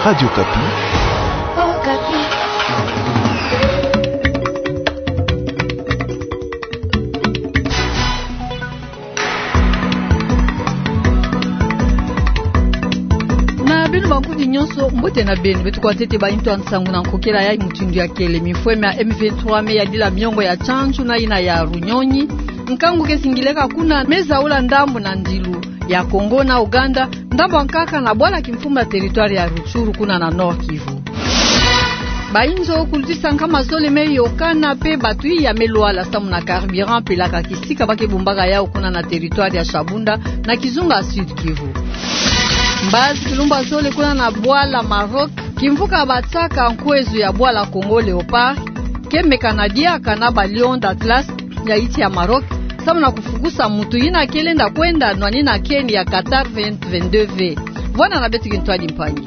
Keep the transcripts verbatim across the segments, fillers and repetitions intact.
Radio Kapi. Oh, Kapi. Na bino bakudi nyonso mbote na beno betu kwa tete ba into ansangu na nkokela ya mutundu ya kele mifweme ya M vingt-trois me ya dila miongo ya chanchu na ina ya Runyonyi nkangu kesingileka kuna meza ula ndambu na ndilu ya Kongo na Uganda ndambo nkaka na bwala kimfumu ya teritwari ya Rutshuru kuna na Nord Kivu. Bainzo kulitisa nkama zole meyo kana pe batui ya meluala samu na carburant pelaka kisika bake bumbaka yao kuna na teritwari ya Shabunda na Kizunga Sud Kivu. Mbazi kilumba zole kuna na bwala Maroc kimvuka batsaka nkwezu ya bwala Congo Leopard keme Kanadia kanaba Lion d'Atlas ya iti ya Maroc samu na kufukusa mutu ina kelenda kwenda nwani na Kenya ya Qatar vingt vingt-deux V. Wana na betu gintwadi mpangi.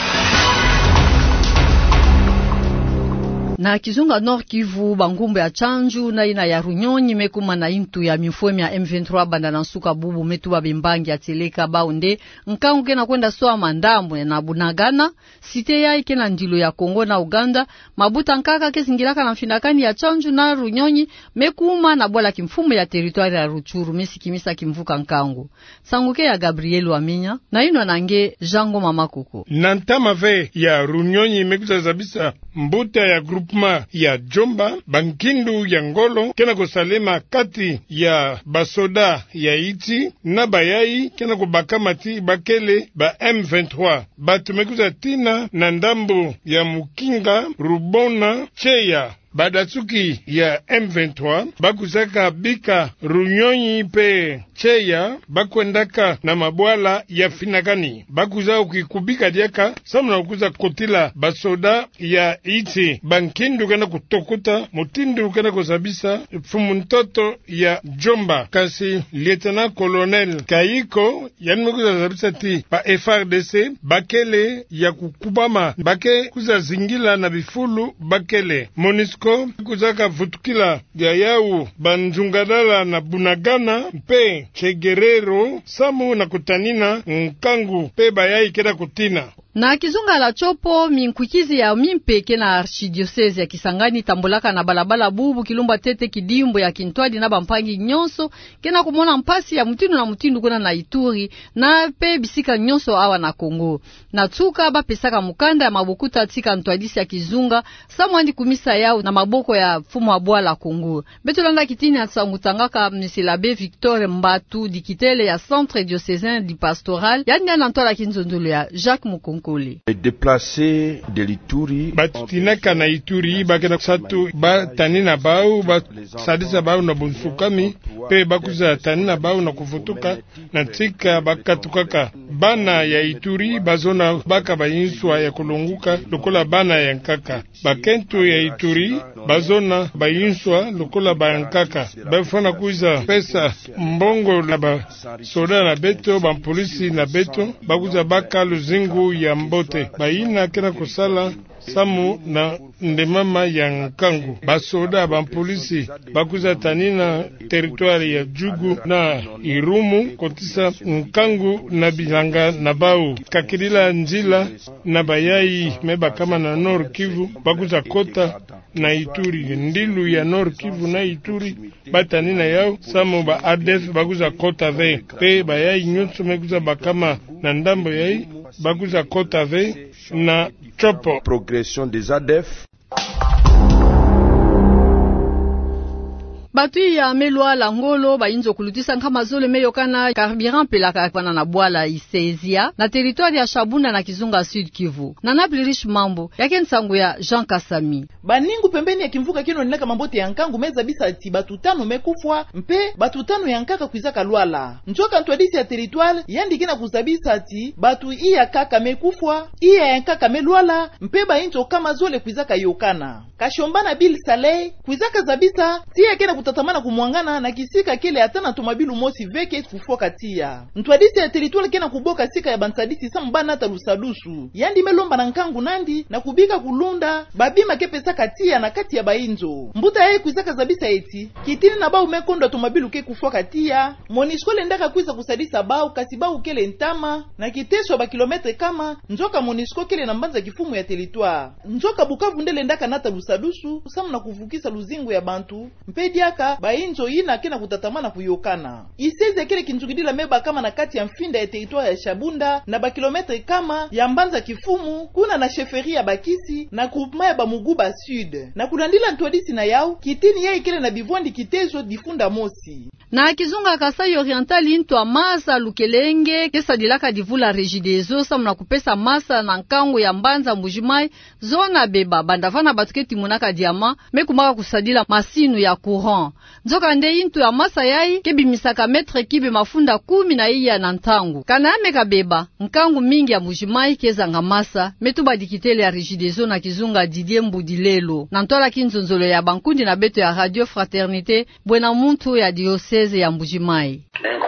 Na Kizunga Nord Kivu bangumbe ya chanju na ina ya Runyonyi mekuma na intu ya mifwemi ya M vingt-trois banda na suka bubu metu wa bimbangi ya teleka baunde nkangu kena kwenda soa mandambu na Bunagana site ya ike na ndilo ya Kongo na Uganda mabuta nkaka kesingilaka na mfindakani ya chanju na Runyonyi mekuma na bwala kimfumu ya teritwari ya Rutshuru mesi kimisa kimvuka nkangu sanguke ya Gabriel Waminya na ino nange Jango Mama Kuku Nantama ve ya Runyonyi mekuza zabisa mbuta ya grupu ya Jomba bankindu ya Ngolo kena kusalema kati ya basoda ya iti na bayai kena kubakamati bakele ba M vingt-trois batumekuza tina na ndambo ya Mukinga Rubona Cheya badatsuki ya M vingt-trois bakuzaka bika Runyonyi pe Cheya bakwendaka na mabwala ya Finakani bakuza ukikubika diaka samuna ukuza kotila basoda ya iti bankindu kena kutokuta mutindu kena kusabisa fumu ntoto ya Jomba kasi lieutenant colonel Kayiko yanmekuza zabisa ti pa F R D C bakele ya kukubama bake kuza zingila na bifulu bakele Monisco kuzaka vutukila ya yau banjungadala na Bunagana mpe Chegerero samu na kutanina nkangu pe bayai keda kutina. Na Kizunga la chopo minkukizi ya mimpeke na archidiocese ya Kisangani tambulaka na balabala bubu kilumba tete kidimbo ya Kintwadi na bampangi nyonso kena kumona mpasi ya mutindu na mutindu kuna na Ituri na pe bisika nyonso awa na Kongo. Na tsuka ba pesaka mukanda ya mabukuta tika Ntwadisi ya Kizunga samwandi kumisa yao na maboko ya fumu wa bwala Kongo. Betolanda kitini atsangutangaka Msilabe Victor Mbatu dikitele ya Centre Diocésain du Pastoral yani ya nantola kinzondolo ya Jacques Mukongo. Les déplacés de l'Ituri batutinaka na Ituri bakena satu ba tanina bau ba sadisa bau na bunsukami pe bakuza tanina bau na kufutuka na tika bakatukaka bana ya Ituri bazona baka bayinswa ya kulunguka lokola bana ya nkaka bakento ya Ituri bazona bayinswa lokola bayankaka bafana kuza pesa mbongo na ba soda na beto ba polisi na beto bakuza baka luzingu ya mbote baina kena kusala samu na ndemama ya nkangu basoda ba polisi bakuza tanina teritwari ya Jugu na Irumu kotisa nkangu na bilanga na bau kakirila njila na bayai meba kama na Nord Kivu bakuza kota na Ituri ndilu ya Nord Kivu na Ituri batanina yao samu ba A D F bakuza kota ve pe bayai nyonso mekuza bakama na ndambo yai bakuza kota ve na chopo progression des A D F. Batu ya melwa la Ngolo bainzo kulutisa nkama zole meyo kana carburant pelaka kwana na bwala Isezia na teritwari ya Shabunda na Kizunga Sud Kivu. Na nablirish mambo yake nsangu ya Jean Kasami. Baningu pembeni ya kimvuka kino ninaka mambote ya nkangu meza bisa ati batutano mekufwa mpe batutano ya nkaka kuizaka lwala. Nchoka Ntwadisi ya teritwari yandi kina kuzabisa ati batu iya kaka mekufwa iya ya nkaka melwala mpe bainzo kama zole kuizaka yokana. kashombana Bill Saleh kuizaka zabisa tia kena kutatamana kumwangana na kisika kile atana tumabilu mosi veke kufoka tia ntwadisi ya teritwale kena kuboka sika ya bansadisi sambana ata lusadusu yandi melomba na nkangu nandi na kubika kulunda babima kepesa katia na kati ya bainzo mbuta yae kuizaka zabisa eti kitini na bau mekondo tumabilu ke kufoka tia Monisco lendaka kuiza kusadisa bau kasibau kele ntama na kiteswa ba kilometre kama njoka Monisco kele na mbanza kifumu ya teritware njoka Bukavu ndele ndaka nata lusadusu samu na kuvukisa luzingu ya bantu mpediaka bainzo ina kena kutatamana kuyokana iseze kele kinjugidila meba kama na kati ya mfinda ya teritware ya Shabunda na ba kilometre kama ya mbanza kifumu kuna na sheferi ya Bakisi na groupement ya Bamuguba Sud na kulandila ntwadisi na yao kitini ya ikele na bivwandi kitezo difunda mosi na kizunga Kasai Oriental into masa lukelenge kesa dilaka divula Regideso samna kupesa masa na nkango ya mbanza Mbujimai zona beba bandavana batuketi munaka diama mekumaka kusadila masinu ya courant nzoka nde into ya masa yai kebimisaka metre kibe mafunda kumi na iya na ntangu kana ameka beba nkangu mingi ya Mbujimai kezanga masa metuba dikitele ya Regideso na kizunga Didier Mbudilelo na ntola kinzonzolo ya bankundi na beto ya Radio Fraternité bwena muntu ya diocese ya Mbujimai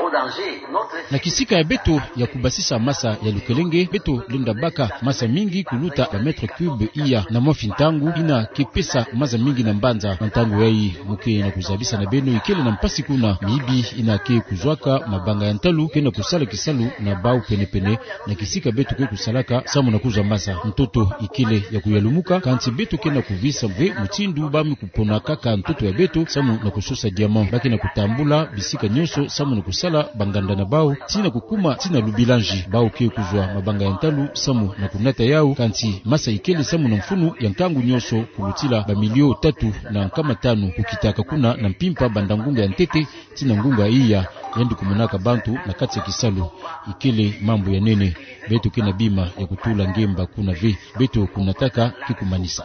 na kisika ya beto ya kubasisa masa ya lukelenge beto linda baka masa mingi kuluta ba metre cube iya na mofintangu ina kipesa masa mingi na mbanza ntangu yai muke na kuzabisa na beno ikele na mpasi kuna mibi ina ke kuzwaka mabanga ya ntalu kena kusala kisalu na bau penepene na kisika beto ke kusalaka samu na kuza masa mtoto ikele ya kuyalumuka kanti beto kena kuvisa ve mutindu bami kupona kaka mtoto ya beto samu na kusosa diamant baki na kutambula bisika nyoso samu na kusala banganda na bao tina kukuma tina lubilanji bao ke kuzwa mabanga ya ntalu samu na kunata yao kanti masa ikele samu na mfunu ya nkangu nyoso kulutila ba milio tatu na nkama tano kukitaka kuna na mpimpa bandangunga ya ntete tina ngunga iya yendi kumunaka bantu na kati ya kisalu ikele mambo ya nene beto kena bima ya kutula ngemba kuna ve beto kunataka kikumanisa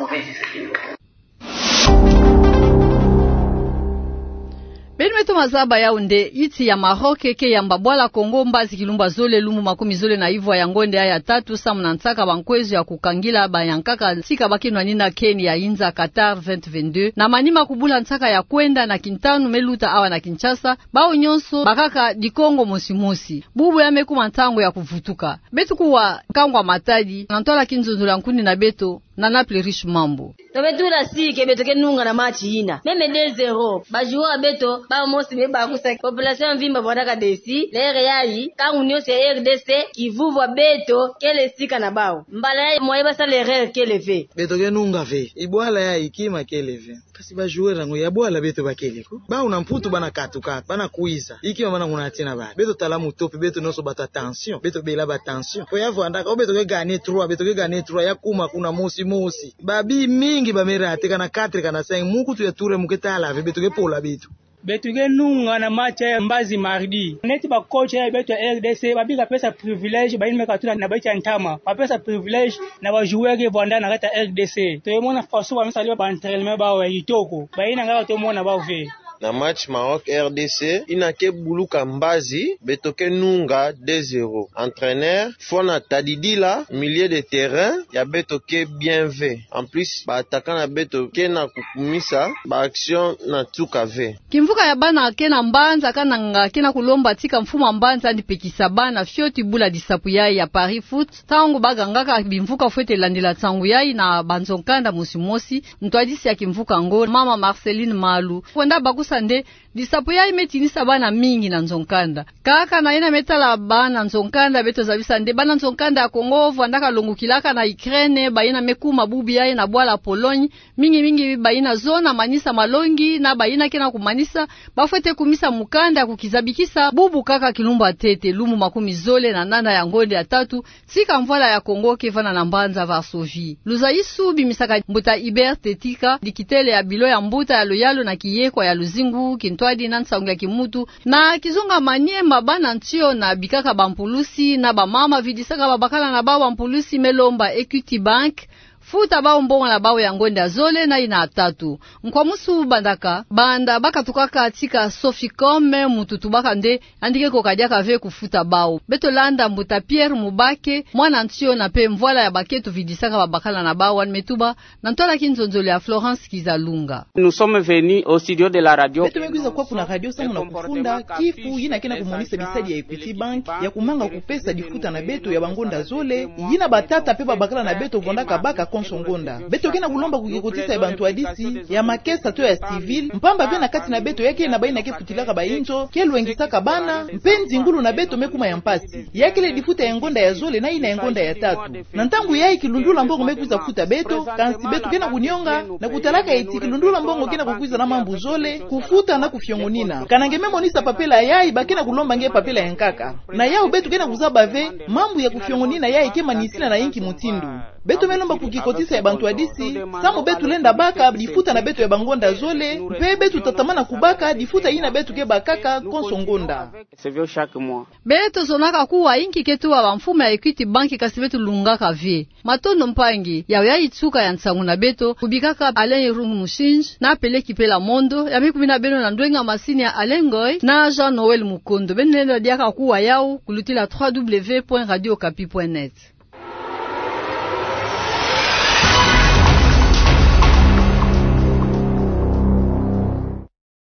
Benmeto mazaba yaunde iti ya Maroke ke ya mbabwala Kongo mbazi kilumba zole lumu makumi zole na hivwa ya ngonde ya tatu samu na ntaka bankwezo ya kukangila bayankaka sika bakinwa nina Kenya ya inza Qatar elfu mbili ishirini na mbili na manima kubula ntaka ya kwenda na kintanu meluta awa na Kinshasa bao nyonso bakaka di Kongo mosimosi bubu ya meku mantango ya kuvutuka betu kuwa kangwa matadi na ntola kinzunzula nkundi na beto na naple riche mambo tobetula sike beto ke nunga na match ina meme deux zéro bajua beto ba mosi be ba kusa population vimba bodaka desi lere yayi kangu nyose R D C kivuvwa beto kele sika na bao mbala yayi moyeba sa lere kele ve beto ke nunga ve ibwala yayi kima kele ve kasi ba jouer rango ya bwala beto bakele ko ba una mputu bana katuka bana kuiza iki mama nguna tina ba beto talamu topi beto noso bata tension beto bela ba tension ko yavo andaka beto ke gane trois beto ke gane trois ya kuma kuna mosi mosi babi mingi ba merate kana quatre kana cinq muku tu ya ture muketala ve beto ke pola beto betu ke nunga na match ya mbazi mardi neti ba coach ya betu R D C babika pesa privilege ba inme katuna na baita ntama ba pesa privilege na ba joueur ke vonda na kata R D C to yemona faso ba misali ba entraînement ba wa itoko ba ina ngaka to mona ba ve na match Maroc R D C inake buluka mbazi betoke nunga deux zéro entraîneur Fona Tadidila milieu de terrain ya betoke bien ve en plus ba attaquant na betoke na kukumisa ba action na tuka ve kimvuka ya bana kena mbanza kana nga kena kulomba tika mfuma mbanza ndi pekisa bana fioti bula disapu yai ya Paris Foot tangu bagangaka bimvuka fwete landila tangu yai na banzonkanda musimosi ntwadisi ya kimvuka ngo mama Marceline Malu kwenda bakusa nde disapu ya imetinisa bana mingi na nzonkanda kaka na ina metala bana nzonkanda beto zabisa nde bana nzonkanda ya Kongo vandaka longukilaka na Ukraine baina mekuma bubi ya na bwala Pologne mingi mingi baina zona manisa malongi na baina kena kumanisa bafete kumisa mukanda kukizabikisa bubu kaka kilumba tete lumu makumi zole na nanda ya ngonde ya tatu sika mvala ya Kongo kevana na mbanza Varsovie luzaisu bimisaka mbuta Iber Tetika dikitele ya bilo ya mbuta ya loyalo na kiyekwa ya luzingu kintwadi na nsangu ya kimutu na kizunga manie mabana ntio na bikaka bampulusi na bamama vidisaka babakala na baba mpulusi melomba Equity Bank futa bao mbongo na bao ya ngonda zole na ina atatu nkwa musu bandaka banda baka tukaka atika Soficom mututu baka nde andike kokadia kave kufuta bao beto landa mbuta Pierre Mubake mwana ntio na pe mvola ya baketu vidisaka babakala na bao metuba na ntola kinzonzole ya Florence Kizalunga. Nous sommes venus au studio de la radio. Beto mekuiza kwa kuna radio samu na kufunda kifu yina kena kumonisa bisadi ya Equity Bank ya kumanga kupesa difuta na beto ya bangonda zole yina batata pe babakala na beto vondaka baka konsongonda beto kena kulomba kukikotisa ya bantu hadisi ya makesa to ya civil mpamba vya na kati na beto yake na baina ke kutilaka bainjo kelwengisaka bana mpenzi ngulu na beto mekuma ya mpasi yake le difuta ya ngonda ya zole na ina ya ngonda ya tatu na ntangu yai kilundula mbongo mekuiza kufuta beto kansi beto kena kunyonga na kutalaka eti kilundula mbongo kena kukuiza na mambu zole kufuta na kufyongonina kanange memonisa papela yai bakena kulomba nge papela ya nkaka na yao beto kena kuzaba ve mambu ya kufyongonina yai kema nisina na inki mutindu beto melomba kukikotisa ya bantu hadisi samu betu lenda baka difuta na betu ya bangonda zole mpe betu tatamana kubaka difuta ina betu ke bakaka konsongonda beto sonaka kuwa inki ketu wa mfumo ya Equity Bank kasi betu lungaka vie matondo mpangi ya ya itsuka ya nsangu na beto kubikaka Alain Rungu Mushinj na peleki pela mondo ya miku bina beno na ndwenga masini ya Alengoy na Jean Noel Mukondo benelo diaka kuwa yao kulutila w w w point radio okapi point net.